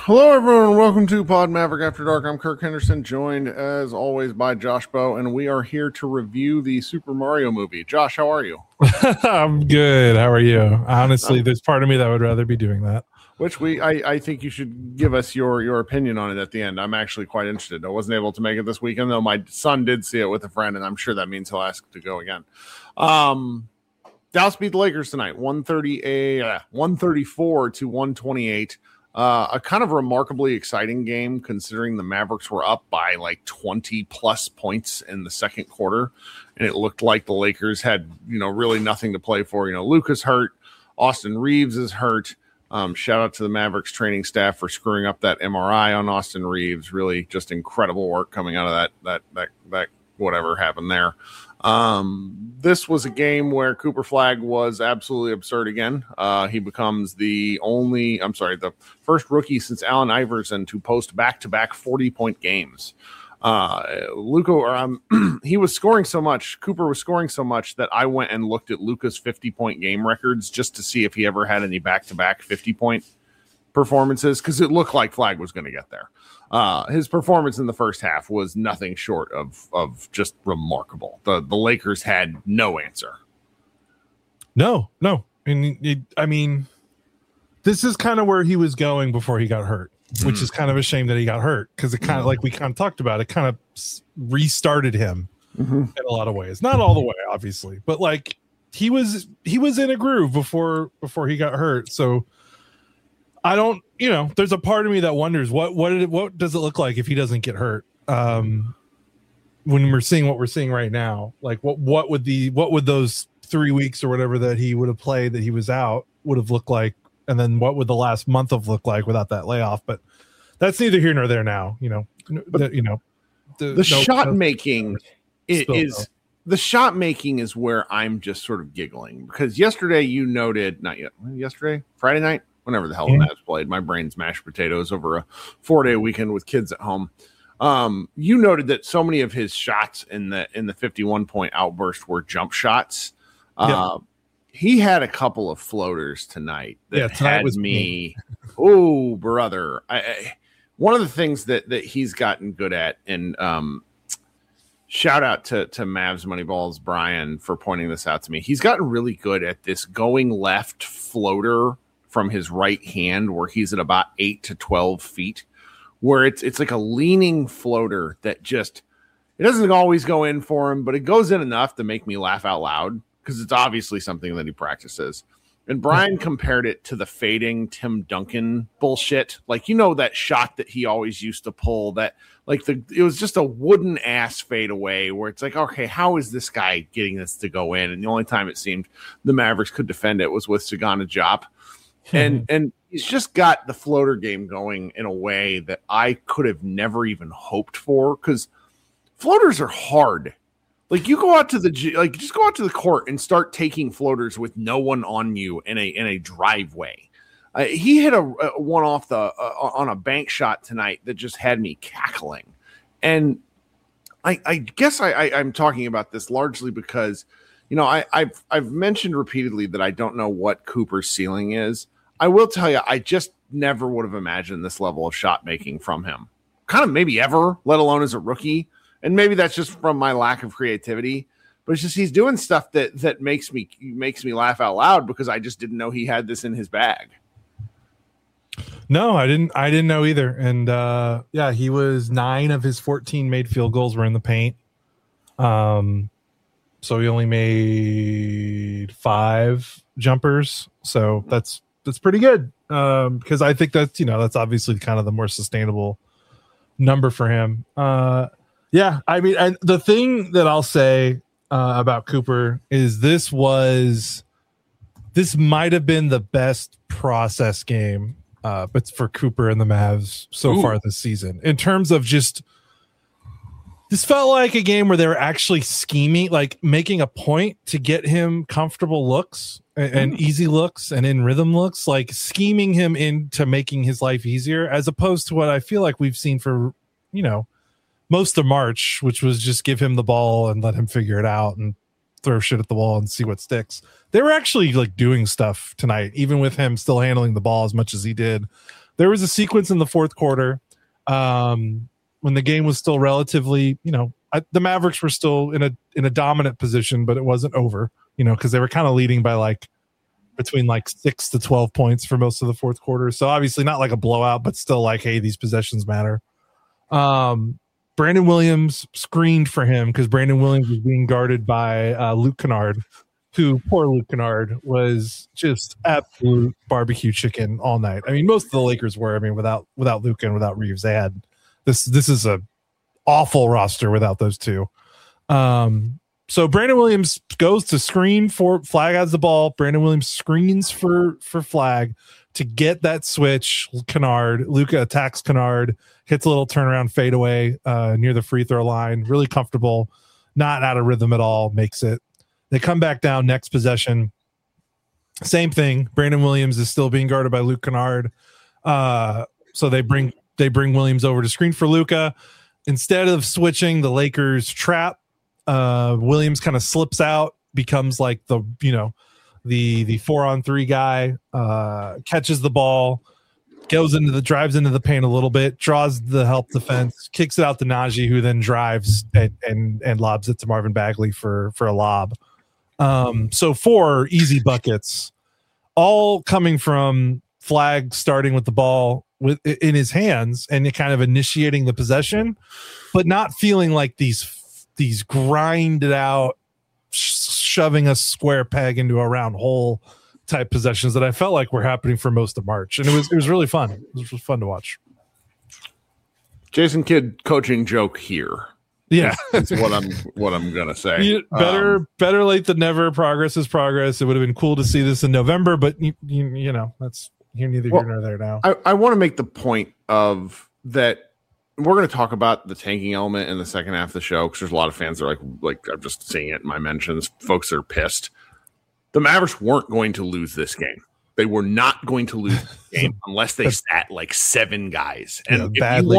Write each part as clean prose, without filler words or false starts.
Hello, everyone, and welcome to Pod Maverick After Dark. I'm Kirk Henderson, joined as always by Josh Bowe, and we are here to review the Super Mario movie. Josh, how are you? I'm good. How are you? Honestly, there's part of me that would rather be doing that. Which I think you should give us your opinion on it at the end. I'm actually quite interested. I wasn't able to make it this weekend, though my son did see it with a friend, and I'm sure that means he'll ask to go again. Dallas beat the Lakers tonight, 134 to 128. A kind of remarkably exciting game considering the Mavericks were up by like 20 plus points in the second quarter. And it looked like the Lakers had, really nothing to play for. Luka's hurt. Austin Reeves is hurt. Shout out to the Mavericks training staff for screwing up that MRI on Austin Reeves. Really just incredible work coming out of that whatever happened there. This was a game where Cooper Flagg was absolutely absurd again. He becomes the first rookie since Allen Iverson to post back-to-back 40-point games. He was scoring so much. Cooper was scoring so much that I went and looked at Luka's 50-point game records just to see if he ever had any back-to-back 50-point performances, because it looked like Flagg was going to get there. His performance in the first half was nothing short of just remarkable. The Lakers had no answer. No. I mean, this is kind of where he was going before he got hurt, which is kind of a shame that he got hurt, because it kind of, like we kind of talked about, it kind of restarted him in a lot of ways. Not all the way, obviously, but like he was in a groove before he got hurt. So I don't, there's a part of me that wonders what does it look like if he doesn't get hurt? When we're seeing what we're seeing right now, like what would those 3 weeks or whatever that he would have played that he was out would have looked like, and then what would the last month have looked like without that layoff? But that's neither here nor there now. The shot making is the shot making is where I'm just sort of giggling, because yesterday you noted, not yet, yesterday, Friday night, whenever the hell the Mavs played, my brain's mashed potatoes over a 4-day weekend with kids at home. You noted that so many of his shots in the 51-point outburst were jump shots. He had a couple of floaters tonight that had me. Oh, brother! One of the things that he's gotten good at, and shout out to Mavs Moneyballs Brian for pointing this out to me. He's gotten really good at this going left floater from his right hand, where he's at about 8 to 12 feet, where it's like a leaning floater that just, it doesn't always go in for him, but it goes in enough to make me laugh out loud, because it's obviously something that he practices. And Brian compared it to the fading Tim Duncan bullshit. Like, that shot that he always used to pull, that like it was just a wooden ass fade away, where it's like, okay, how is this guy getting this to go in? And the only time it seemed the Mavericks could defend it was with Sagana Diop. And he's just got the floater game going in a way that I could have never even hoped for, because floaters are hard. Like, you go out to just go out to the court and start taking floaters with no one on you in a driveway. He hit a one off on a bank shot tonight that just had me cackling. And I guess I'm talking about this largely because, I've mentioned repeatedly that I don't know what Cooper's ceiling is. I will tell you, I just never would have imagined this level of shot making from him. Kind of maybe ever, let alone as a rookie. And maybe that's just from my lack of creativity. But it's just he's doing stuff that makes me laugh out loud, because I just didn't know he had this in his bag. No, I didn't know either. And he was 9 of his 14 made field goals were in the paint. So he only made 5 jumpers. So that's pretty good. Because I think that's obviously kind of the more sustainable number for him. I mean, and the thing that I'll say about Cooper is this might have been the best process game, but for Cooper and the Mavs so far this season, in terms of just, this felt like a game where they were actually scheming, like making a point to get him comfortable looks and easy looks and in rhythm looks, like scheming him into making his life easier, as opposed to what I feel like we've seen for, most of March, which was just give him the ball and let him figure it out and throw shit at the wall and see what sticks. They were actually like doing stuff tonight, even with him still handling the ball as much as he did. there was a sequence in the fourth quarter when the game was still relatively, the Mavericks were still in a dominant position, but it wasn't over, because they were kind of leading by like between like 6 to 12 points for most of the fourth quarter. So obviously not like a blowout, but still like, hey, these possessions matter. Brandon Williams screened for him because Brandon Williams was being guarded by Luke Kennard, who, poor Luke Kennard, was just absolute barbecue chicken all night. I mean, most of the Lakers were. I mean, without Luke and without Reeves, they had this is a awful roster without those two. So Brandon Williams goes to screen for Flag has the ball. Brandon Williams screens for Flag to get that switch. Kennard, Luka attacks Kennard, hits a little turnaround fadeaway near the free throw line. Really comfortable, not out of rhythm at all. Makes it. They come back down next possession. Same thing. Brandon Williams is still being guarded by Luke Kennard. So they bring Williams over to screen for Luka. Instead of switching, the Lakers trap. Williams kind of slips out, becomes like the 4-on-3 guy, catches the ball, drives into the paint a little bit, draws the help defense, kicks it out to Najee, who then drives and lobs it to Marvin Bagley for a lob. So 4 easy buckets, all coming from Flag starting with the ball in his hands and kind of initiating the possession, but not feeling like these grinded out, shoving a square peg into a round hole type possessions that I felt like were happening for most of March. And it was really fun. It was fun to watch. Jason Kidd coaching joke here. Yeah. That's what I'm going to say. Better late than never. Progress is progress. It would have been cool to see this in November, but that's neither here nor there now. I want to make the point of that. We're going to talk about the tanking element in the second half of the show because there's a lot of fans that are like I'm just seeing it in my mentions. Folks are pissed. The Mavericks weren't going to lose this game. They were not going to lose this game unless they sat like 7 guys. And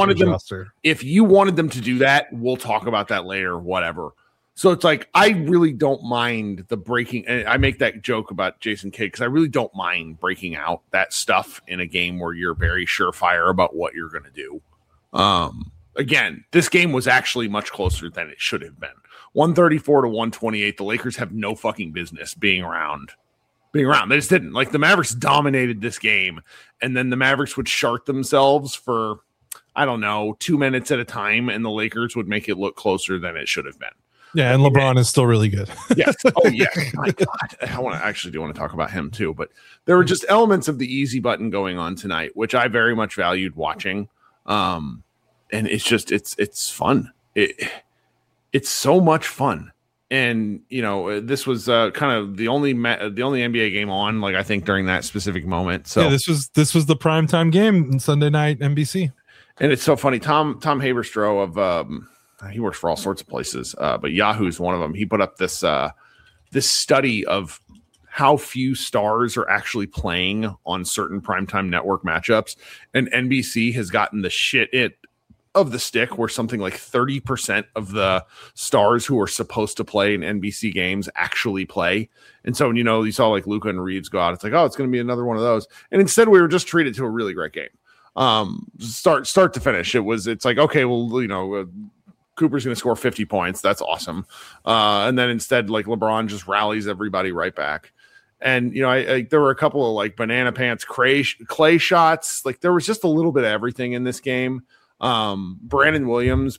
if you wanted them to do that, we'll talk about that later, whatever. So it's like, I really don't mind the breaking. And I make that joke about Jason Kidd because I really don't mind breaking out that stuff in a game where you're very surefire about what you're going to do. Again, this game was actually much closer than it should have been. 134 to 128. The Lakers have no fucking business being around. They just didn't. Like, the Mavericks dominated this game, and then the Mavericks would shart themselves for, 2 minutes at a time, and the Lakers would make it look closer than it should have been. Yeah, and LeBron is still really good. Yes. Oh, yeah. My God. I do want to talk about him, too. But there were just elements of the easy button going on tonight, which I very much valued watching. And it's just it's fun. It's so much fun. And this was kind of the only NBA game on, like, I think during that specific moment. So yeah, this was the primetime game on Sunday night NBC. And it's so funny. Tom Haberstroh of he works for all sorts of places, but Yahoo's one of them. He put up this study of how few stars are actually playing on certain primetime network matchups, and NBC has gotten the shit of the stick where something like 30% of the stars who are supposed to play in NBC games actually play. And so when you saw like Luka and Reeves go out, it's like, oh, it's going to be another one of those. And instead we were just treated to a really great game. Start to finish. It's like, okay, well, Cooper's going to score 50 points. That's awesome. And then instead, like, LeBron just rallies everybody right back. And, there were a couple of like banana pants, clay shots. Like, there was just a little bit of everything in this game. Brandon Williams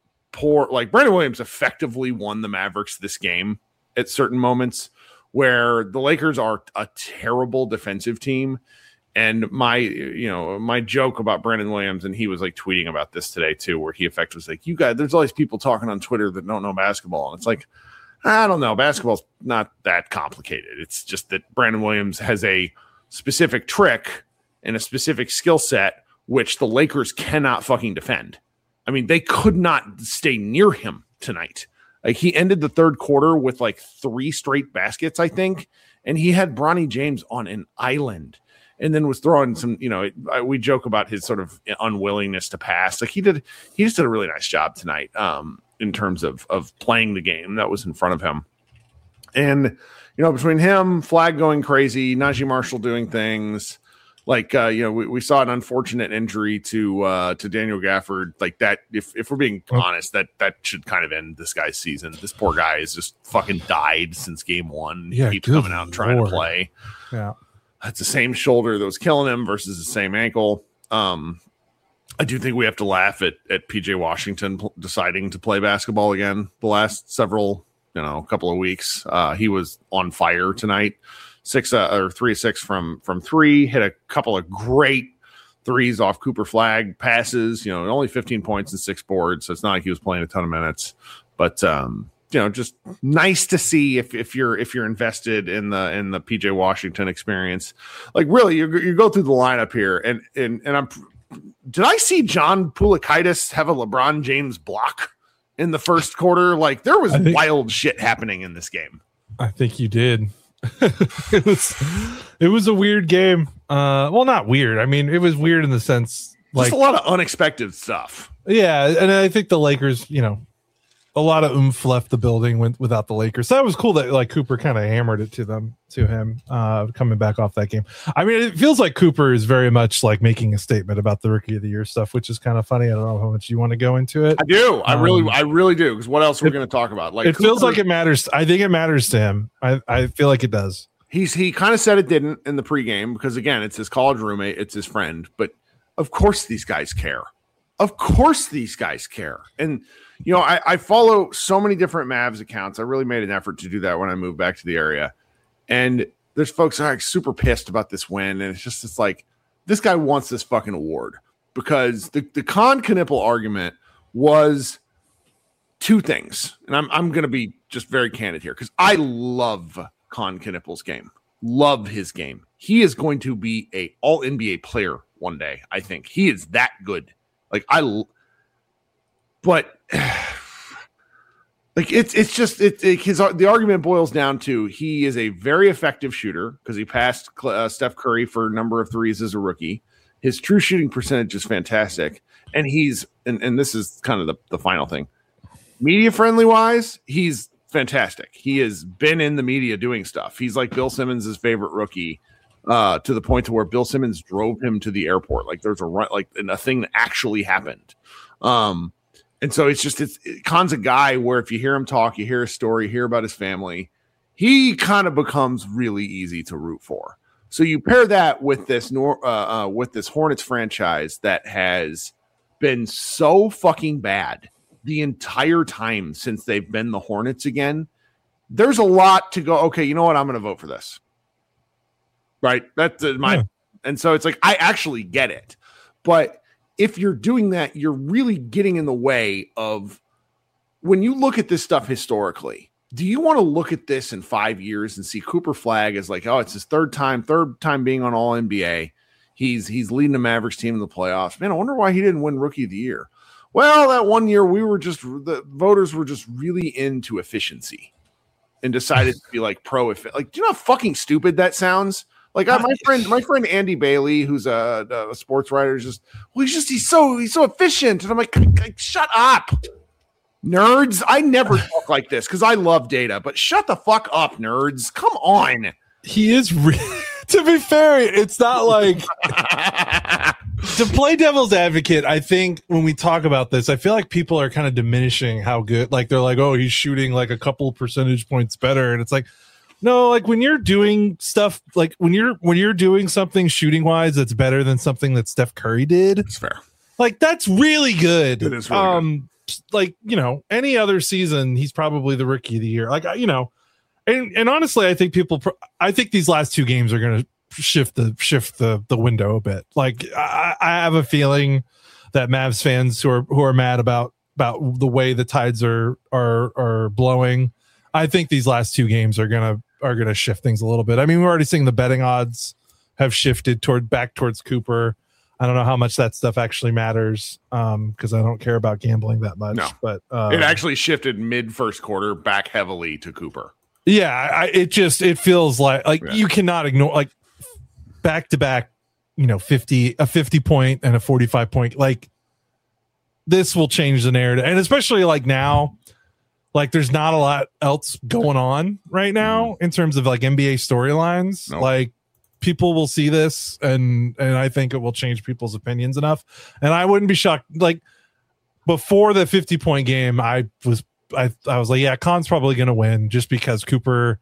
effectively won the Mavericks this game at certain moments where the Lakers are a terrible defensive team. And my joke about Brandon Williams, and he was like tweeting about this today too, where he effectively was like, you guys, there's all these people talking on Twitter that don't know basketball. And it's like, I don't know. Basketball's not that complicated. It's just that Brandon Williams has a specific trick and a specific skill set, which the Lakers cannot fucking defend. I mean, they could not stay near him tonight. Like, he ended the third quarter with like 3 straight baskets, I think. And he had Bronny James on an island and then was throwing some, we joke about his sort of unwillingness to pass. Like, he just did a really nice job tonight. In terms of playing the game that was in front of him. And, between him, Flag going crazy, Najee Marshall doing things, Like, we saw an unfortunate injury to Daniel Gafford. Like that, if we're being honest, that should kind of end this guy's season. This poor guy has just fucking died since game one. Yeah, he keeps coming out and trying to play. Yeah, that's the same shoulder that was killing him versus the same ankle. I do think we have to laugh at PJ Washington deciding to play basketball again the last couple of weeks. He was on fire tonight. 3-6 from 3, hit a couple of great threes off Cooper Flag passes, only 15 points and 6 boards. So it's not like he was playing a ton of minutes, but just nice to see if you're invested in the PJ Washington experience. Like really, you go through the lineup here and did I see John Poulikitis have a LeBron James block in the first quarter? Like there was wild shit happening in this game. I think you did. It was a weird game. Well, not weird. I mean, it was weird in the sense just a lot of unexpected stuff. Yeah, and I think the Lakers, a lot of oomph left the building without the Lakers. So that was cool that like Cooper kind of hammered it to him coming back off that game. I mean, it feels like Cooper is very much like making a statement about the Rookie of the Year stuff, which is kind of funny. I don't know how much you want to go into it. I do. I really do. Because what else we're going to talk about? Like it feels like it matters. I think it matters to him. I feel like it does. He kind of said it didn't in the pregame because again, it's his college roommate, it's his friend. But of course, these guys care. And I follow so many different Mavs accounts. I really made an effort to do that when I moved back to the area. And there's folks that are like super pissed about this win. And it's like, this guy wants this fucking award because the Con Knipple argument was two things. And I'm going to be just very candid here because I love Con Knipple's game. Love his game. He is going to be a all NBA player one day. I think he is that good. But like the argument boils down to he is a very effective shooter because he passed Steph Curry for a number of threes as a rookie. His true shooting percentage is fantastic, and and this is kind of the final thing. Media friendly wise, he's fantastic. He has been in the media doing stuff. He's like Bill Simmons' favorite rookie. To the point to where Bill Simmons drove him to the airport. Like there's a thing that actually happened. And so Con's a guy where if you hear him talk, you hear his story, you hear about his family, he kind of becomes really easy to root for. So you pair that with this Hornets franchise that has been so fucking bad the entire time since they've been the Hornets again. There's a lot to go, okay, you know what? I'm going to vote for this. Right. That's and so it's like, I actually get it. But if you're doing that, you're really getting in the way of when you look at this stuff historically. Do you want to look at this in 5 years and see Cooper Flag as like, oh, it's his third time being on All NBA. He's leading the Mavericks team in the playoffs. Man, I wonder why he didn't win Rookie of the Year. Well, that one year the voters were just really into efficiency and decided to be like pro-efficient. Like, do you know how fucking stupid that sounds? Like my friend Andy Bailey, who's a sports writer, is just he's so efficient, and I'm like shut up, nerds. I never talk like this because I love data, but shut the fuck up, nerds. Come on. He is. To be fair, it's not like to play devil's advocate. I think when we talk about this, I feel like people are kind of diminishing how good. Like they're like, oh, he's shooting like a couple percentage points better, and it's like. No, like when you're doing stuff, like when you're doing something shooting wise that's better than something that Steph Curry did. It's fair. Like that's really good. It is really good. Like, any other season, he's probably the Rookie of the Year. Like, and honestly, I think I think these last two games are going to shift the window a bit. Like I have a feeling that Mavs fans who are mad about the way the tides are blowing. I think these last two games are gonna shift things a little bit. I mean, we're already seeing the betting odds have shifted back towards Cooper. I don't know how much that stuff actually matters because I don't care about gambling that much. No, but it actually shifted mid first quarter back heavily to Cooper. Yeah, it feels like you cannot ignore like back to back, 50 point and a 45 point. Like this will change the narrative, and especially like now. Like there's not a lot else going on right now in terms of like NBA storylines. Nope. Like people will see this, and I think it will change people's opinions enough. And I wouldn't be shocked. Like before the 50-point game, I was like, yeah, Khan's probably going to win just because Cooper's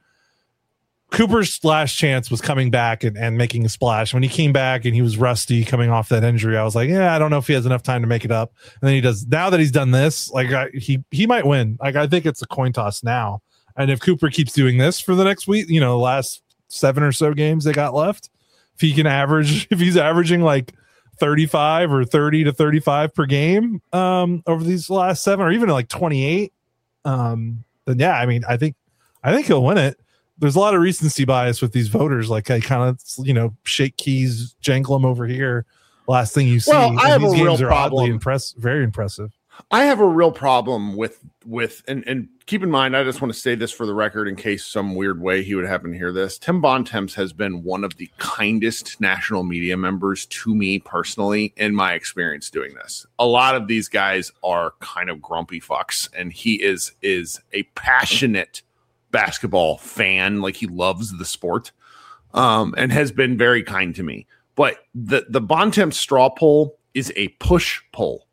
last chance was coming back and making a splash. When he came back and he was rusty coming off that injury, I was like, yeah, I don't know if he has enough time to make it up. And then he does. Now that he's done this, like he might win. Like I think it's a coin toss now. And if Cooper keeps doing this for the next week, the last 7 or so games they got left, if he's averaging like 35 or 30 to 35 per game over these last 7, or even like 28, then yeah, I mean, I think he'll win it. There's a lot of recency bias with these voters. Like I kind of, shake keys, jangle them over here. Last thing you see. Well, I have these a games real are problem. Very impressive. I have a real problem with and keep in mind, I just want to say this for the record in case some weird way he would happen to hear this. Tim Bontemps has been one of the kindest national media members to me personally in my experience doing this. A lot of these guys are kind of grumpy fucks, and he is a passionate basketball fan. Like he loves the sport, and has been very kind to me. But the Bontemps straw poll is a push poll.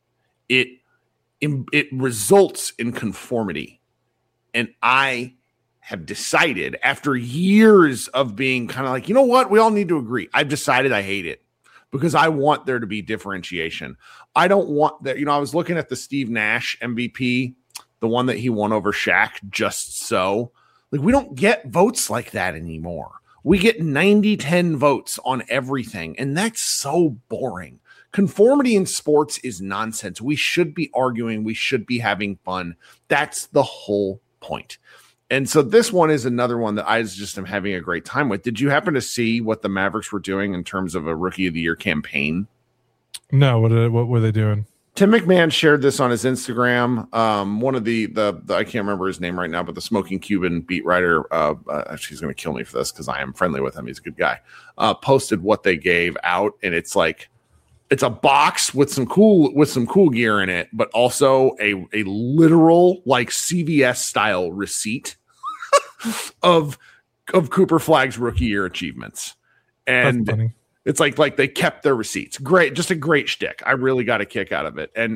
It results in conformity. And I have decided after years of being kind of like, you know what? We all need to agree. I've decided I hate it because I want there to be differentiation. I don't want that. I was looking at the Steve Nash MVP, the one that he won over Shaq, just so. Like, we don't get votes like that anymore. We get 90-10 votes on everything. And that's so boring. Conformity in sports is nonsense. We should be arguing. We should be having fun. That's the whole point. And so this one is another one that I just am having a great time with. Did you happen to see what the Mavericks were doing in terms of a Rookie of the Year campaign? No, what were they doing? Tim McMahon shared this on his Instagram. One of the I can't remember his name right now, but the Smoking Cuban beat writer, he's going to kill me for this because I am friendly with him. He's a good guy. Posted what they gave out, and it's like, it's a box with some cool gear in it, but also a literal like CVS style receipt of Cooper Flagg's rookie year achievements. And it's like they kept their receipts. Great, just a great shtick. I really got a kick out of it. And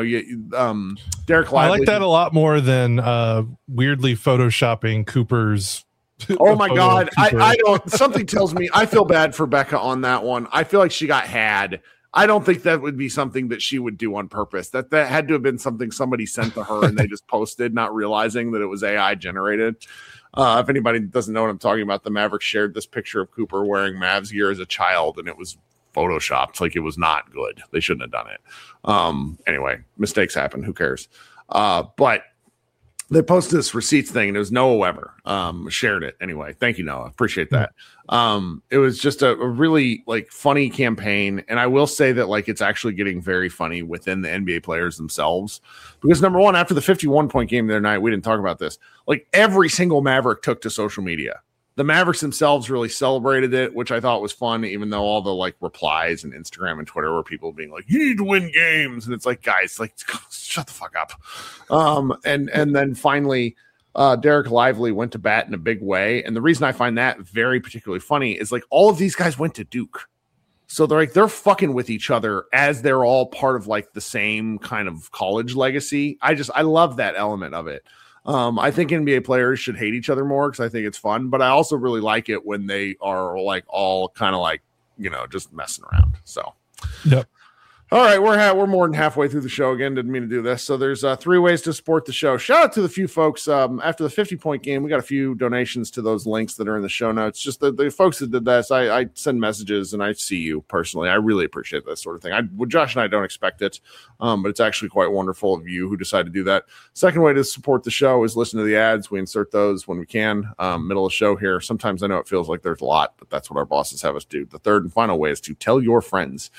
Derek Lively, I like that a lot more than weirdly photoshopping Cooper's. Oh my God. I don't, something tells me I feel bad for Becca on that one. I feel like she got had. I don't think that would be something that she would do on purpose. That had to have been something somebody sent to her and they just posted, not realizing that it was AI generated. If anybody doesn't know what I'm talking about, the Mavericks shared this picture of Cooper wearing Mavs gear as a child, and it was photoshopped. Like, it was not good. They shouldn't have done it. Anyway, mistakes happen. Who cares? But they posted this receipts thing, and it was Noah Weber shared it. Anyway, thank you, Noah. Appreciate that. It was just a really like funny campaign. And I will say that like it's actually getting very funny within the NBA players themselves. Because number one, after the 51-point game the other night, we didn't talk about this. Like every single Maverick took to social media. The Mavericks themselves really celebrated it, which I thought was fun, even though all the like replies and Instagram and Twitter were people being like, you need to win games. And it's like, guys, like, shut the fuck up. And then finally, Derek Lively went to bat in a big way. And the reason I find that very particularly funny is like all of these guys went to Duke. So they're fucking with each other as they're all part of like the same kind of college legacy. I love that element of it. I think NBA players should hate each other more because I think it's fun, but I also really like it when they are like all kind of like, just messing around. So, yep. All right, we're more than halfway through the show again. Didn't mean to do this. So there's 3 ways to support the show. Shout out to the few folks. After the 50-point game, we got a few donations to those links that are in the show notes. Just the folks that did this, I send messages and I see you personally. I really appreciate that sort of thing. Josh and I don't expect it, but it's actually quite wonderful of you who decide to do that. Second way to support the show is listen to the ads. We insert those when we can. Middle of the show here. Sometimes I know it feels like there's a lot, but that's what our bosses have us do. The third and final way is to tell your friends.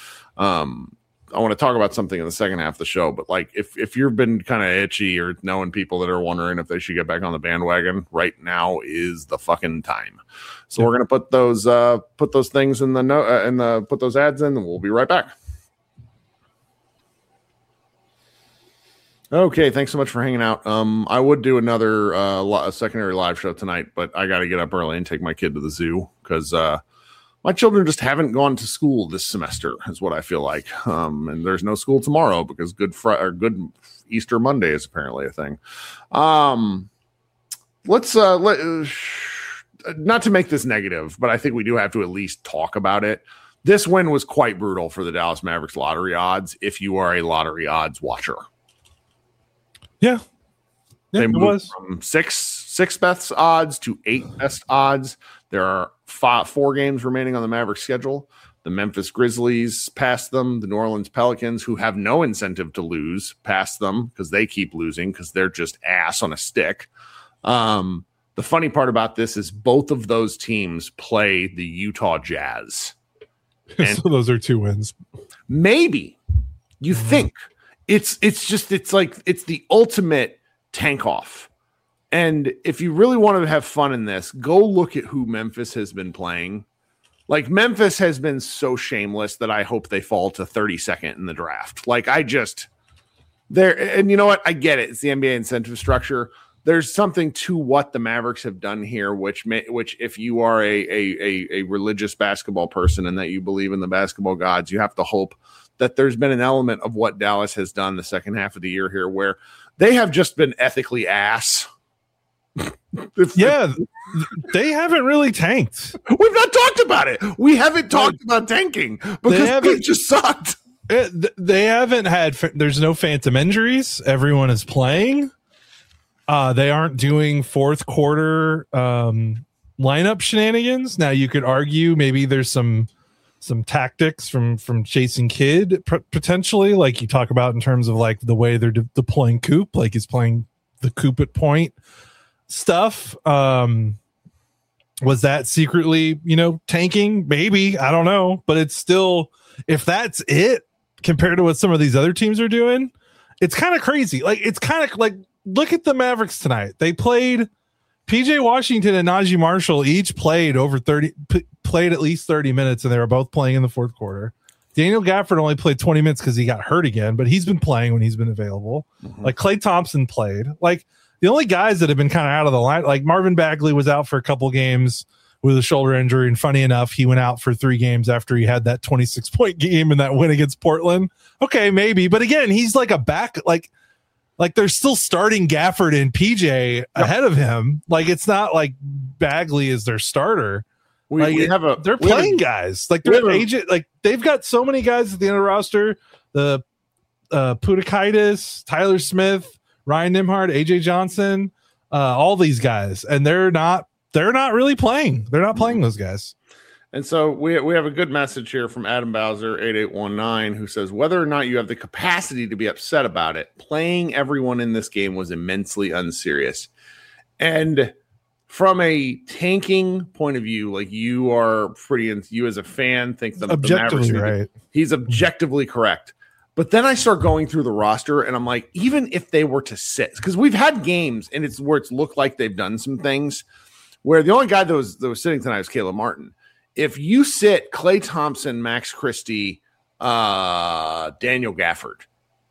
I want to talk about something in the second half of the show, but like if you've been kind of itchy or knowing people that are wondering if they should get back on the bandwagon, right now is the fucking time. So we're going to put those things in the note and put those ads in, and we'll be right back. Okay, thanks so much for hanging out. I would do another secondary live show tonight, but I got to get up early and take my kid to the zoo because My children just haven't gone to school this semester, is what I feel like. And there's no school tomorrow because Good Easter Monday is apparently a thing. Let's not to make this negative, but I think we do have to at least talk about it. This win was quite brutal for the Dallas Mavericks lottery odds if you are a lottery odds watcher. Yeah. They moved from six best odds to 8 best odds. There are 4 games remaining on the Mavericks schedule. The Memphis Grizzlies passed them. The New Orleans Pelicans, who have no incentive to lose, passed them because they keep losing because they're just ass on a stick. The funny part about this is both of those teams play the Utah Jazz. So those are 2 wins. Maybe you think it's the ultimate tank off. And if you really want to have fun in this, go look at who Memphis has been playing. Like, Memphis has been so shameless that I hope they fall to 32nd in the draft. Like, and you know what? I get it. It's the NBA incentive structure. There's something to what the Mavericks have done here, which if you are a religious basketball person and that you believe in the basketball gods, you have to hope that there's been an element of what Dallas has done the second half of the year here where they have just been ethically ass. Yeah, they haven't really tanked. We've not talked about it. We haven't talked about tanking because it just sucked. They haven't had. There's no phantom injuries. Everyone is playing. They aren't doing fourth quarter lineup shenanigans. Now you could argue maybe there's some tactics from Jason Kidd potentially, like you talk about in terms of like the way they're deploying Coop, like he's playing the Coop at point stuff. Was that secretly, tanking? Maybe, I don't know, but it's still, if that's it compared to what some of these other teams are doing, it's kind of crazy. Like, it's kind of like, look at the Mavericks tonight. They played PJ Washington and Najee Marshall each played at least 30 minutes, and they were both playing in the fourth quarter. Daniel Gafford only played 20 minutes because he got hurt again, but he's been playing when he's been available. Mm-hmm. Like, Klay Thompson played. Like, the only guys that have been kind of out of the line, like Marvin Bagley was out for a couple games with a shoulder injury, and funny enough, he went out for 3 games after he had that 26-point game and that win against Portland. Okay, maybe, but again, he's like a back, like they're still starting Gafford and PJ ahead of him. Like, it's not like Bagley is their starter. They're playing guys. Like, they're agent. Like, they've got so many guys at the end of the roster. The Putakaitis, Tyler Smith, Ryan Nimhard, AJ Johnson, all these guys, and they're not really playing. They're not playing those guys. And so we have a good message here from Adam Bowser 8819 who says, whether or not you have the capacity to be upset about it, playing everyone in this game was immensely unserious. And from a tanking point of view, like, you are you as a fan think the objectively right. He's objectively correct. But then I start going through the roster and I'm like, even if they were to sit, because we've had games and it's where it's looked like they've done some things where the only guy that was sitting tonight was Caleb Martin. If you sit Klay Thompson, Max Christie, Daniel Gafford,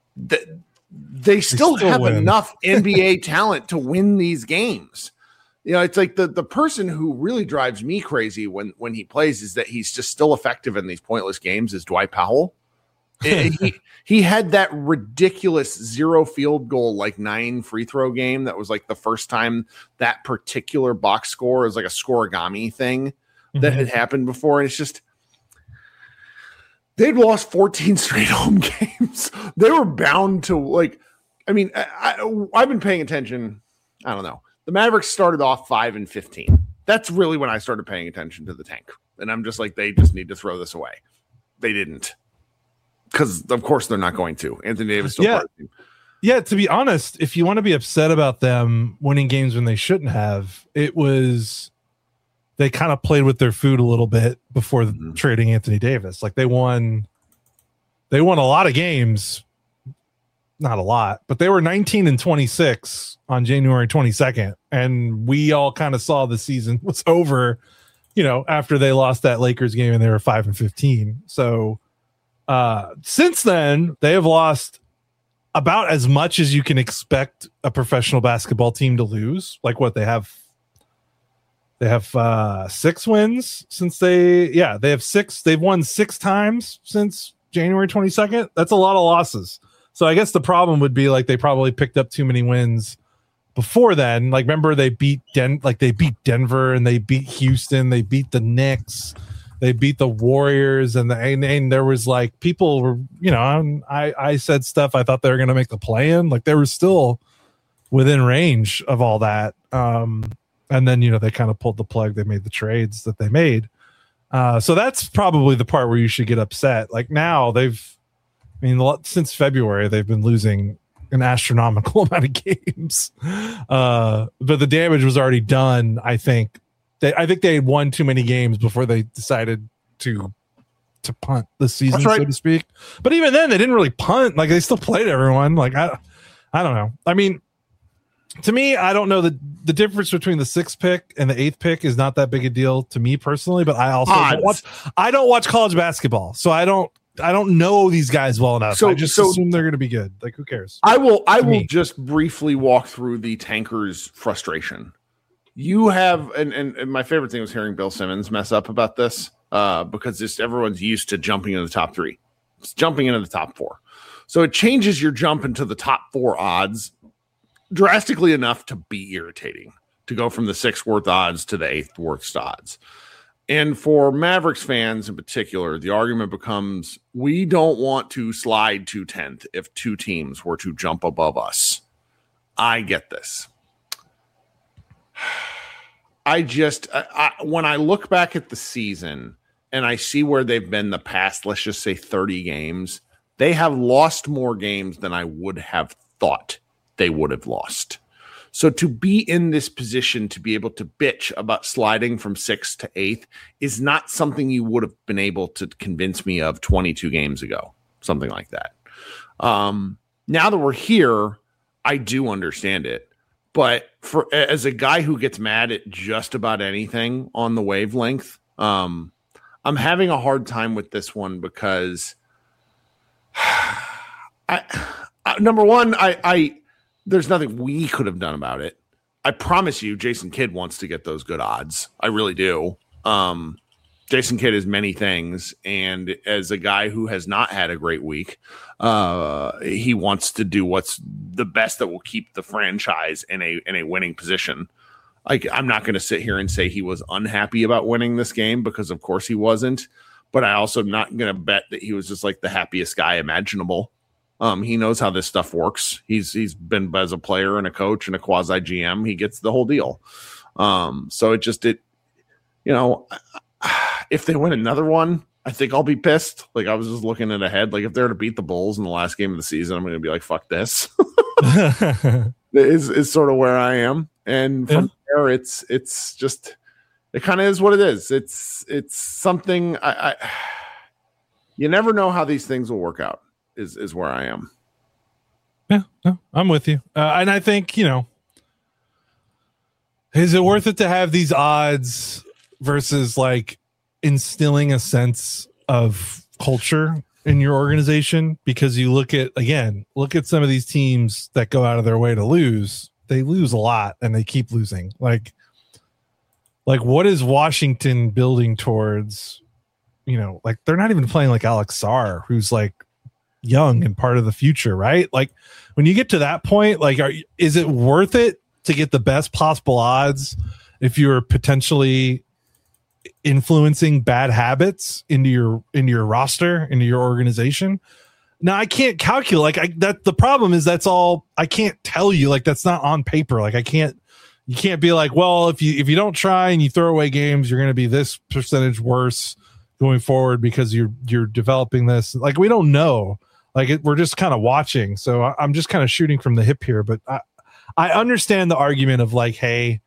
they still have win. Enough NBA talent to win these games. It's like the person who really drives me crazy when he plays is that he's just still effective in these pointless games is Dwight Powell. He had that ridiculous 0 field goal, like 9 free throw game. That was like the first time that particular box score is like a scoregami thing that had happened before. And it's just, they'd lost 14 straight home games. They were bound to, like, I mean, I've been paying attention. I don't know. The Mavericks started off 5-15. That's really when I started paying attention to the tank. And I'm just like, they just need to throw this away. They didn't. Because, of course, they're not going to. Anthony Davis still part of the team. Yeah, to be honest, if you want to be upset about them winning games when they shouldn't have, it was they kind of played with their food a little bit before trading Anthony Davis. Like, they won a lot of games. Not a lot, but they were 19-26 on January 22nd. And we all kind of saw the season was over, after they lost that Lakers game and they were 5-15. So, since then, they have lost about as much as you can expect a professional basketball team to lose. Like, what they have They have 6 wins since they have 6. They've won 6 times since January 22nd. That's a lot of losses. So I guess the problem would be like they probably picked up too many wins before then. Like remember they beat Denver and they beat Houston, they beat the Knicks, they beat the Warriors, and there was like people were, I said stuff I thought they were going to make the play-in. Like they were still within range of all that. And then, they kind of pulled the plug. They made the trades that they made. So that's probably the part where you should get upset. Like now since February, they've been losing an astronomical amount of games. But the damage was already done. I think they had won too many games before they decided to punt the season, so to speak. But even then, they didn't really punt. Like they still played everyone. Like I don't know. I mean, to me, I don't know the difference between the 6th pick and the 8th pick is not that big a deal to me personally. But I also don't watch college basketball, so I don't know these guys well enough. So I just assume they're going to be good. Like who cares? I will just briefly walk through the tankers' frustration. You have and my favorite thing was hearing Bill Simmons mess up about this because just everyone's used to jumping into the top 3. It's jumping into the top 4. So it changes your jump into the top 4 odds drastically enough to be irritating, to go from the 6th worst odds to the 8th worst odds. And for Mavericks fans in particular, the argument becomes, we don't want to slide to 10th if 2 teams were to jump above us. I get this. When I look back at the season and I see where they've been the past, let's just say 30 games, they have lost more games than I would have thought they would have lost. So to be in this position to be able to bitch about sliding from 6th to 8th is not something you would have been able to convince me of 22 games ago, something like that. Now that we're here, I do understand it. But as a guy who gets mad at just about anything on the wavelength, I'm having a hard time with this one because number one, there's nothing we could have done about it. I promise you, Jason Kidd wants to get those good odds. I really do. Jason Kidd is many things, and as a guy who has not had a great week, he wants to do what's the best that will keep the franchise in a winning position. Like, I'm not going to sit here and say he was unhappy about winning this game because, of course, he wasn't. But I also am not going to bet that he was just like the happiest guy imaginable. He knows how this stuff works. He's been as a player and a coach and a quasi GM. He gets the whole deal. So if they win another one, I think I'll be pissed. Like I was just looking at ahead. Like if they're to beat the Bulls in the last game of the season, I'm going to be like, fuck this. is sort of where I am. And from there, it's just, it kind of is what it is. It's something you never know how these things will work out. Is where I am. Yeah, no, I'm with you. And I think, is it worth it to have these odds versus like instilling a sense of culture in your organization? Because you look at some of these teams that go out of their way to lose. They lose a lot and they keep losing. Like what is Washington building towards? Like they're not even playing like Alex Sarr, who's like young and part of the future, right? Like when you get to that point, like is it worth it to get the best possible odds if you're potentially influencing bad habits into your roster, into your organization? Now I can't calculate that. The problem is that's all I can't tell you. Like that's not on paper. Like you can't be like, well, if you don't try and you throw away games, you're going to be this percentage worse going forward because you're developing this. Like we don't know. Like we're just kind of watching. So I'm just kind of shooting from the hip here, but I understand the argument of like, hey,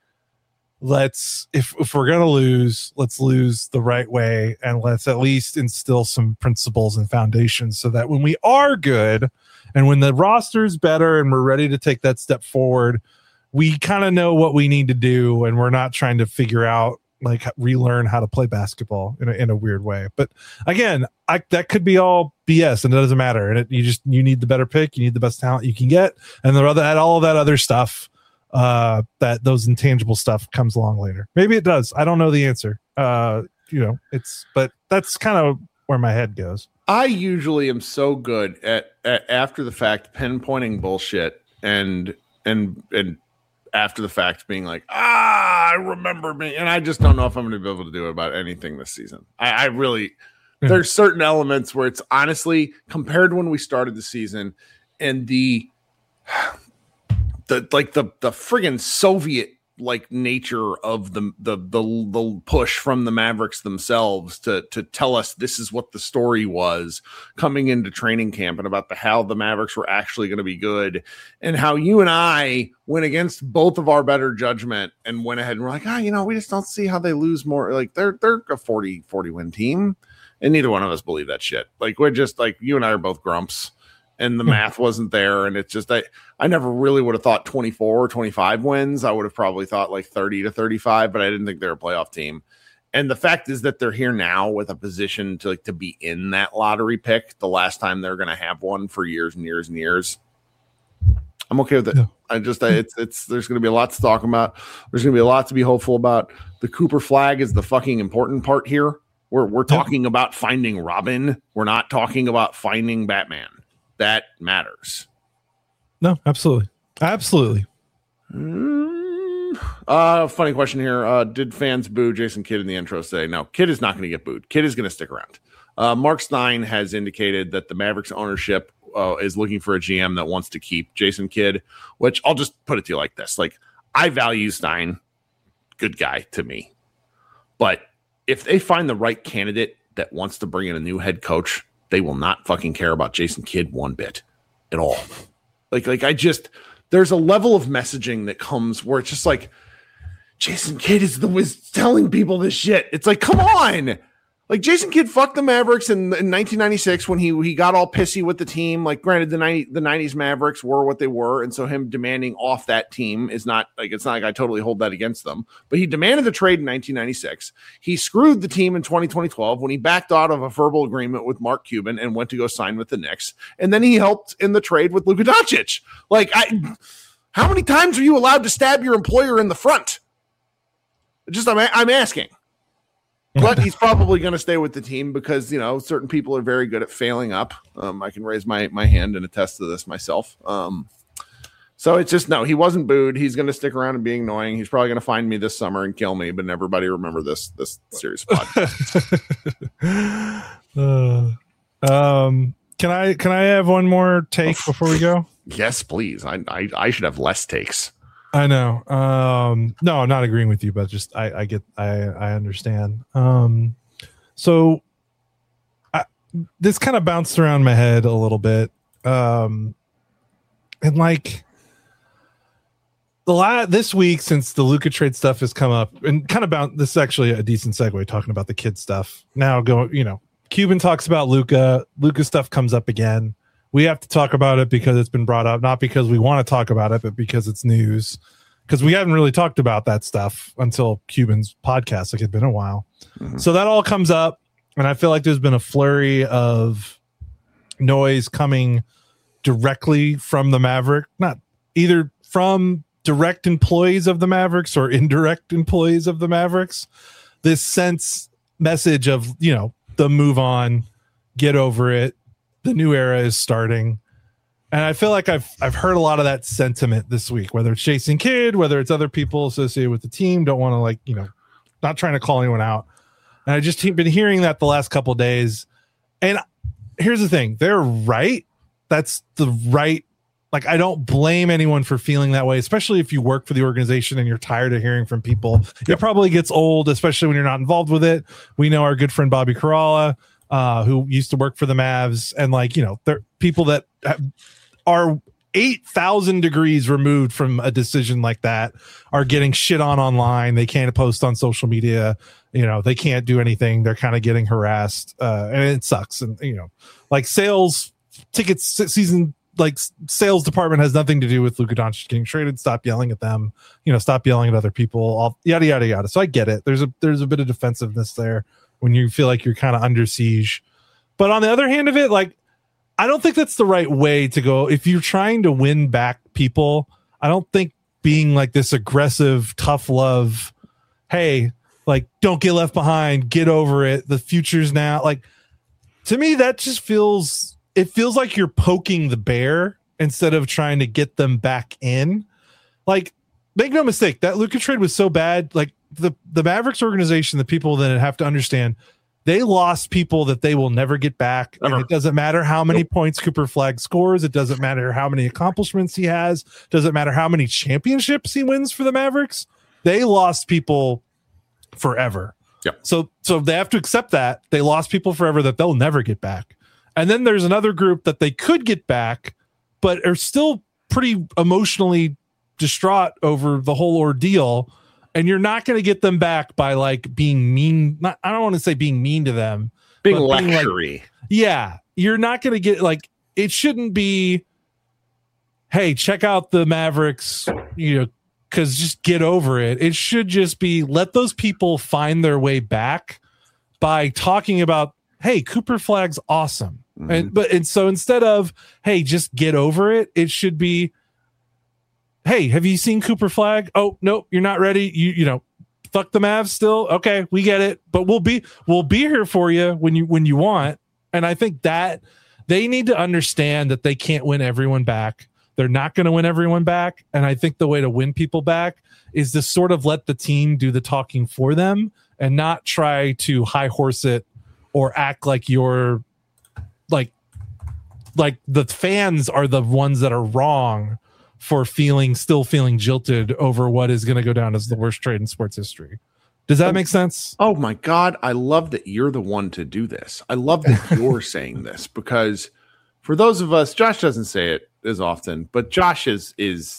if we're going to lose, let's lose the right way. And let's at least instill some principles and foundations so that when we are good and when the roster's better and we're ready to take that step forward, we kind of know what we need to do. And we're not trying to figure out, like relearn how to play basketball in a weird way. But again, that could be all BS and it doesn't matter. And you need the better pick. You need the best talent you can get. And all of that other stuff that those intangible stuff comes along later. Maybe it does. I don't know the answer. But that's kind of where my head goes. I usually am so good at after the fact pinpointing bullshit and after the fact being like, I remember me, and I just don't know if I'm going to be able to do it about anything this season. I really, there's certain elements where it's honestly compared to when we started the season and the friggin' Soviet like nature of the push from the Mavericks themselves to tell us this is what the story was coming into training camp and about how the Mavericks were actually going to be good, and how you and I went against both of our better judgment and went ahead and we're like, we just don't see how they lose more. Like they're a 40 win team, and neither one of us believe that shit. Like we're just like, you and I are both grumps. And the math wasn't there. And it's just, I never really would have thought 24 or 25 wins. I would have probably thought like 30 to 35, but I didn't think they're a playoff team. And the fact is that they're here now with a position to be in that lottery pick the last time they're going to have one for years and years and years. I'm okay with it. Yeah. There's going to be a lot to talk about. There's going to be a lot to be hopeful about. The Cooper flag is the fucking important part here. We're talking about finding Robin. We're not talking about finding Batman. That matters. No, absolutely. Funny question here. Did fans boo Jason Kidd in the intro today? No, Kidd is not going to get booed. Kidd is going to stick around. Mark Stein has indicated that the Mavericks ownership is looking for a GM that wants to keep Jason Kidd, which I'll just put it to you like this. Like, I value Stein. Good guy to me. But if they find the right candidate that wants to bring in a new head coach, they will not fucking care about Jason Kidd one bit at all. Like there's a level of messaging that comes where it's just like, Jason Kidd was telling people this shit. It's like, come on. Like Jason Kidd fucked the Mavericks in 1996 when he got all pissy with the team. Like, granted, the 90s Mavericks were what they were, and so him demanding off that team is not like, it's not like I totally hold that against them. But he demanded the trade in 1996. He screwed the team in 2012 when he backed out of a verbal agreement with Mark Cuban and went to go sign with the Knicks. And then he helped in the trade with Luka Doncic. Like, how many times are you allowed to stab your employer in the front? I'm asking. But he's probably going to stay with the team because, certain people are very good at failing up. I can raise my hand and attest to this myself. So it's just, no, he wasn't booed. He's going to stick around and being annoying. He's probably going to find me this summer and kill me, but everybody remember this series podcast. Can I have one more take before we go? Yes, please. I should have less takes. I know. No, I'm not agreeing with you, but just I understand. So this kind of bounced around my head a little bit. And like this week, since the Luka trade stuff has come up, and kind of this is actually a decent segue talking about the kid stuff. Now Cuban talks about Luka stuff comes up again. We have to talk about it because it's been brought up, not because we want to talk about it, but because it's news. Because we haven't really talked about that stuff until Cuban's podcast. Like, it's been a while. Mm-hmm. So that all comes up, and I feel like there's been a flurry of noise coming directly from the Maverick, not either from direct employees of the Mavericks or indirect employees of the Mavericks. This message of, the move on, get over it. The new era is starting. And I feel like I've heard a lot of that sentiment this week, whether it's Jason Kidd, whether it's other people associated with the team. Don't want to not trying to call anyone out. And I just been hearing that the last couple of days. And here's the thing. They're right. That's the right. Like, I don't blame anyone for feeling that way, especially if you work for the organization and you're tired of hearing from people. It probably gets old, especially when you're not involved with it. We know our good friend Bobby Karalla, who used to work for the Mavs, and they're people that are 8,000 degrees removed from a decision like that are getting shit on online. They can't post on social media. They can't do anything. They're kind of getting harassed, and it sucks. And like sales tickets season, like sales department has nothing to do with Luka Doncic getting traded. Stop yelling at them. Stop yelling at other people. All yada yada yada. So I get it. There's a bit of defensiveness there when you feel like you're kind of under siege. But on the other hand of it, like, I don't think that's the right way to go. If you're trying to win back people, I don't think being like this aggressive, tough love. Hey, like, don't get left behind, get over it. The future's now. Like, to me, that just feels like you're poking the bear instead of trying to get them back in. Like, make no mistake, that Luka trade was so bad. Like, the Mavericks organization, the people that have to understand, they lost people that they will never get back. And it doesn't matter how many points Cooper Flagg scores. It doesn't matter how many accomplishments he has. Doesn't matter how many championships he wins for the Mavericks. They lost people forever. Yep. So they have to accept that they lost people forever that they'll never get back. And then there's another group that they could get back, but are still pretty emotionally distraught over the whole ordeal. And you're not going to get them back by like being mean. I don't want to say being mean to them. Being lectury. Like, yeah. You're not going to get like, it shouldn't be, hey, check out the Mavericks, because just get over it. It should just be let those people find their way back by talking about, hey, Cooper Flagg's awesome. Mm-hmm. And so instead of, hey, just get over it, it should be, hey, have you seen Cooper Flagg? Oh, nope, you're not ready. You fuck the Mavs still. Okay, we get it. But we'll be here for you when you want. And I think that they need to understand that they can't win everyone back. They're not going to win everyone back. And I think the way to win people back is to sort of let the team do the talking for them and not try to high horse it or act like you're like the fans are the ones that are wrong for still feeling jilted over what is going to go down as the worst trade in sports history. Does that make sense? Oh my God. I love that you're the one to do this. I love that you're saying this, because for those of us, Josh doesn't say it as often, but Josh is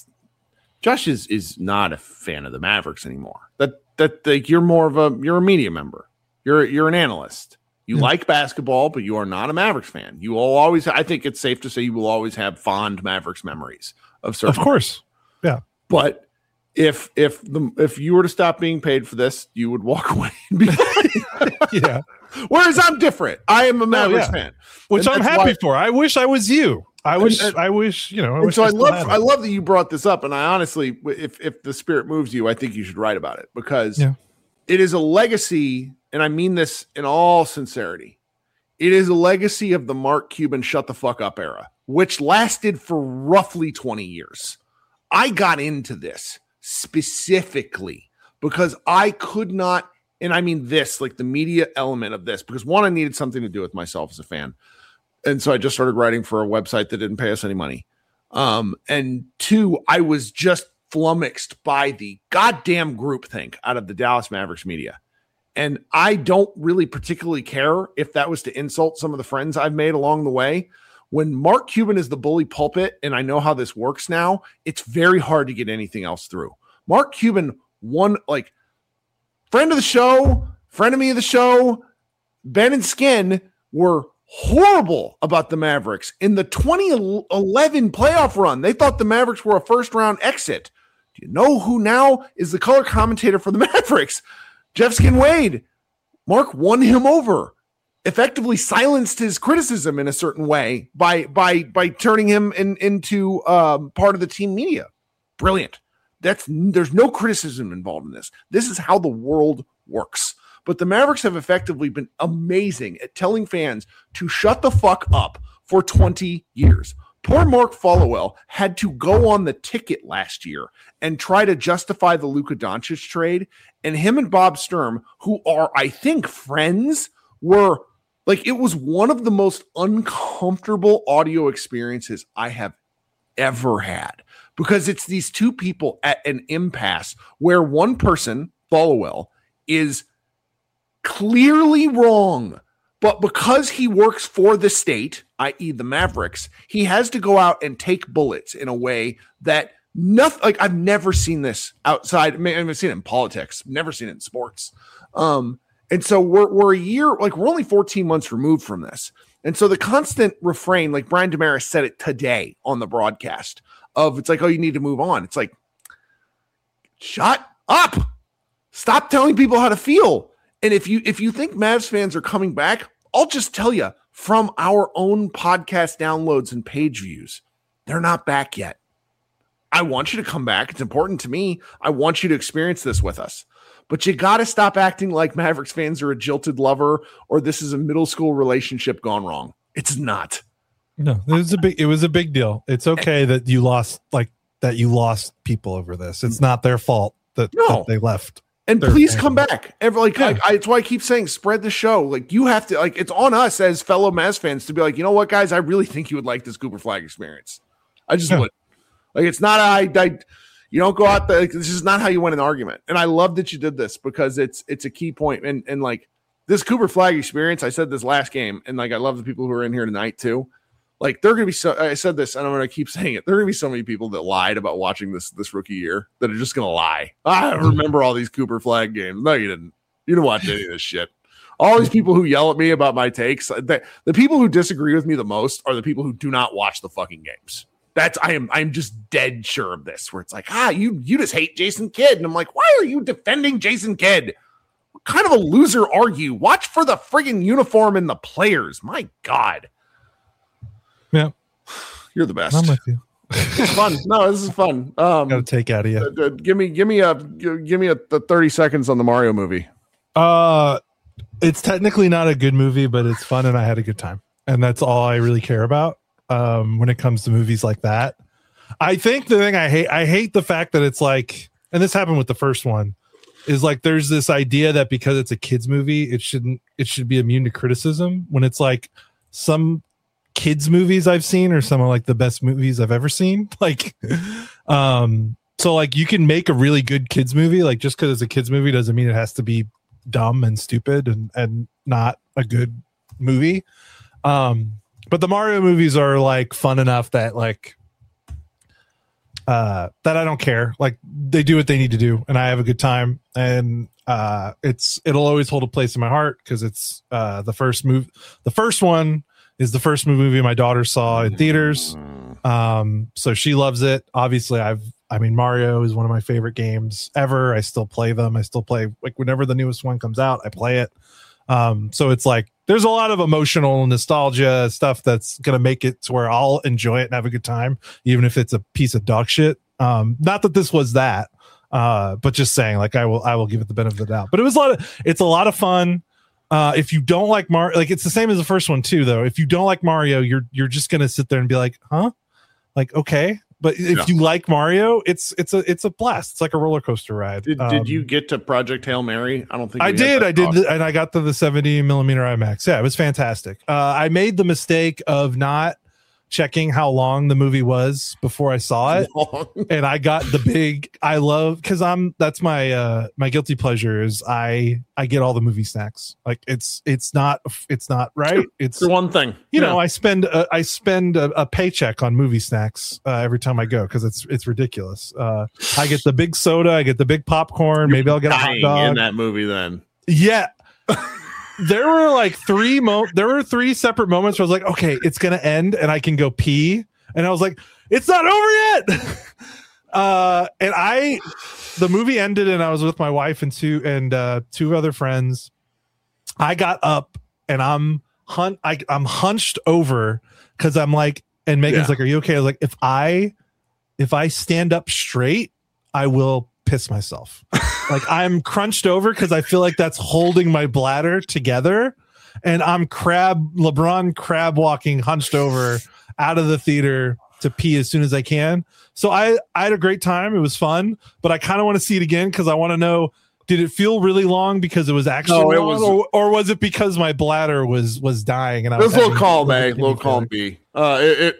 not a fan of the Mavericks anymore. That you're more of you're a media member. You're an analyst. You like basketball, but you are not a Mavericks fan. You will always, I think it's safe to say, you will always have fond Mavericks memories of certain. Of course. Yeah. But if you were to stop being paid for this, you would walk away and be yeah. Whereas I'm different. I am a Mavericks fan. Which I'm happy for. I wish I was you. I wish. So I love that you brought this up. And I honestly, if the spirit moves you, I think you should write about it, because it is a legacy. And I mean this in all sincerity. It is a legacy of the Mark Cuban shut the fuck up era, which lasted for roughly 20 years. I got into this specifically because I could not, and I mean this, like the media element of this, because one, I needed something to do with myself as a fan. And so I just started writing for a website that didn't pay us any money. And two, I was just flummoxed by the goddamn groupthink out of the Dallas Mavericks media. And I don't really particularly care if that was to insult some of the friends I've made along the way. When Mark Cuban is the bully pulpit, and I know how this works now, it's very hard to get anything else through. Mark Cuban won, like, friend of the show, frenemy of the show, Ben and Skin were horrible about the Mavericks. In the 2011 playoff run, they thought the Mavericks were a first-round exit. Do you know who now is the color commentator for the Mavericks? Jeff Skin Wade. Mark won him over, effectively silenced his criticism in a certain way by turning him into part of the team media. Brilliant. There's no criticism involved in this. This is how the world works. But the Mavericks have effectively been amazing at telling fans to shut the fuck up for 20 years. Poor Mark Followell had to go on the ticket last year and try to justify the Luka Doncic trade. And him and Bob Sturm, who are, I think, friends, were like, it was one of the most uncomfortable audio experiences I have ever had, because it's these two people at an impasse where one person, Followell, is clearly wrong. But because he works for the state, i.e. the Mavericks, he has to go out and take bullets in a way that nothing, like, I've never seen this outside. I mean, I've seen it in politics, never seen it in sports. And so we're a year, like, we're only 14 months removed from this. And so the constant refrain, like Brian Damaris said it today on the broadcast, of it's like, oh, you need to move on. It's like, shut up. Stop telling people how to feel. And if you think Mavs fans are coming back, I'll just tell you from our own podcast downloads and page views, they're not back yet. I want you to come back. It's important to me. I want you to experience this with us. But you got to stop acting like Mavericks fans are a jilted lover or this is a middle school relationship gone wrong. It's not. No, it was a big deal. It's okay that you lost people over this. It's not their fault that they left. And please come back. It's why I keep saying spread the show. Like you have to, like it's on us as fellow Mavs fans to be like, you know what, guys, I really think you would like this Cooper Flag experience. I just would. Like it's not you don't go out there. Like, this is not how you win an argument. And I love that you did this because it's a key point. And like this Cooper Flag experience, I said this last game, and like I love the people who are in here tonight too. Like they're gonna be I said this, and I'm gonna keep saying it. There are gonna be so many people that lied about watching this rookie year that are just gonna lie. I remember all these Cooper Flag games. No, you didn't. You didn't watch any of this shit. All these people who yell at me about my takes, the people who disagree with me the most are the people who do not watch the fucking games. I'm just dead sure of this, where it's like, you just hate Jason Kidd. And I'm like, why are you defending Jason Kidd? What kind of a loser are you? Watch for the friggin' uniform and the players. My God. Yeah. You're the best. I'm with you. It's fun. No, this is fun. Gotta take out of you. Give me a 30 seconds on the Mario movie. It's technically not a good movie, but it's fun and I had a good time. And that's all I really care about. When it comes to movies like that, I think the thing I hate the fact that it's like, and this happened with the first one, is like there's this idea that because it's a kids movie, it should be immune to criticism. When it's like some kids movies I've seen are some of like the best movies I've ever seen. Like, so like you can make a really good kids movie. Like just because it's a kids movie doesn't mean it has to be dumb and stupid and not a good movie. But the Mario movies are like fun enough that like that I don't care. Like they do what they need to do, and I have a good time. And it'll always hold a place in my heart because it's the first move. The first one is the first movie my daughter saw in theaters. So she loves it. Obviously, Mario is one of my favorite games ever. I still play them. I still play like whenever the newest one comes out, I play it. So it's like there's a lot of emotional nostalgia stuff that's gonna make it to where I'll enjoy it and have a good time, even if it's a piece of dog shit. Not that this was that, but just saying, like I will give it the benefit of the doubt. But it's a lot of fun. If you don't like Mario, like it's the same as the first one too, though. If you don't like Mario, you're just gonna sit there and be like, huh? Like, okay. But if you like Mario, it's a blast. It's like a roller coaster ride. Did you get to Project Hail Mary? I don't think I did. And I got to the 70 millimeter IMAX. Yeah, it was fantastic. I made the mistake of not checking how long the movie was before I saw it, and I got the big. I love because that's my my guilty pleasure is I get all the movie snacks. Like it's not right. It's the one thing you know. I spend a paycheck on movie snacks every time I go because it's ridiculous. I get the big soda. I get the big popcorn. Maybe I'll get a hot dog in that movie. Then yeah. There were like three separate moments where I was like, okay, it's gonna end and I can go pee, and I was like, it's not over yet. And the movie ended and I was with my wife and two other friends. I got up and I'm hunched over because I'm like, and Megan's like, are you okay? I was like, if I stand up straight, I will piss myself. Like I'm crunched over because I feel like that's holding my bladder together, and I'm LeBron crab walking hunched over out of the theater to pee as soon as I can. So I had a great time. It was fun, but I kind of want to see it again because I want to know, did it feel really long because it was actually long, or was it because my bladder was dying and I was a little calm A, little calm B. I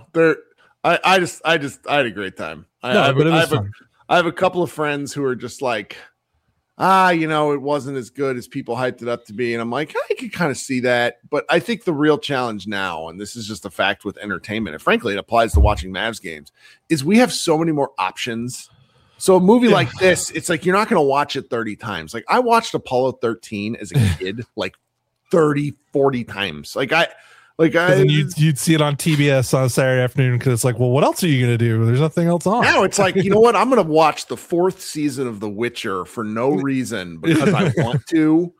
had a great time. But it was fun. I have a couple of friends who are just like, it wasn't as good as people hyped it up to be. And I'm like, I could kind of see that. But I think the real challenge now, and this is just a fact with entertainment, and frankly, it applies to watching Mavs games, is we have so many more options. So a movie like this, it's like, you're not going to watch it 30 times. Like I watched Apollo 13 as a kid, like 30, 40 times. You'd see it on TBS on Saturday afternoon because it's like, well, what else are you going to do? There's nothing else on. Now it's like, you know what? I'm going to watch the 4th season of The Witcher for no reason because I want to.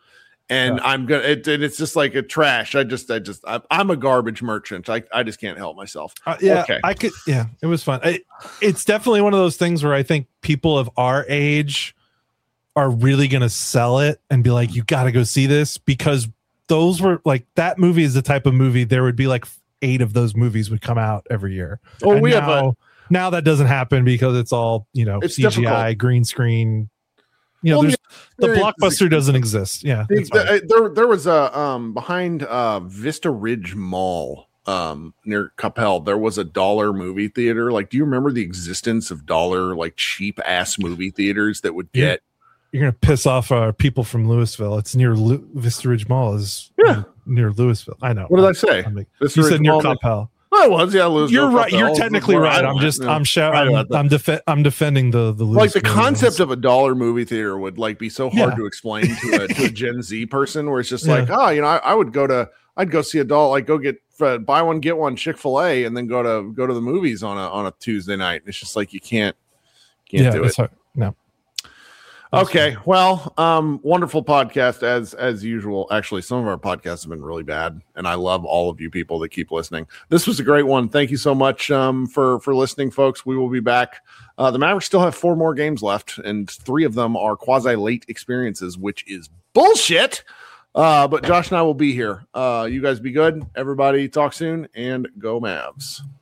And I'm gonna. It's just like a trash. I'm a garbage merchant. I just can't help myself. Okay. I could. Yeah, it was fun. It's definitely one of those things where I think people of our age are really gonna sell it and be like, "You got to go see this," because those were like that movie is the type of movie there would be like 8 of those movies would come out every year. Well, now that doesn't happen because it's all it's CGI, difficult. Green screen. The Blockbuster doesn't exist. Yeah, there was a behind Vista Ridge Mall near Coppell. There was a dollar movie theater. Like, do you remember the existence of dollar like cheap ass movie theaters that would get? You're gonna piss off people from Louisville. It's near Vista Ridge Mall. Is near Louisville. I know. What did I say? You said near Coppell. I was, Louisville. You're right. You're technically right. I'm defending the Louisville. Like the concept of a dollar movie theater would like be so hard to explain to a Gen Z person, where it's just like, I'd go see a doll, like go get buy one get one Chick-fil-A, and then go to the movies on a Tuesday night. It's just like you can't do it. Hard. No. Okay, well, wonderful podcast as usual. Actually, some of our podcasts have been really bad, and I love all of you people that keep listening. This was a great one. Thank you so much for listening, folks. We will be back. The Mavericks still have 4 more games left, and 3 of them are quasi-late experiences, which is bullshit. But Josh and I will be here. You guys be good. Everybody talk soon, and go Mavs.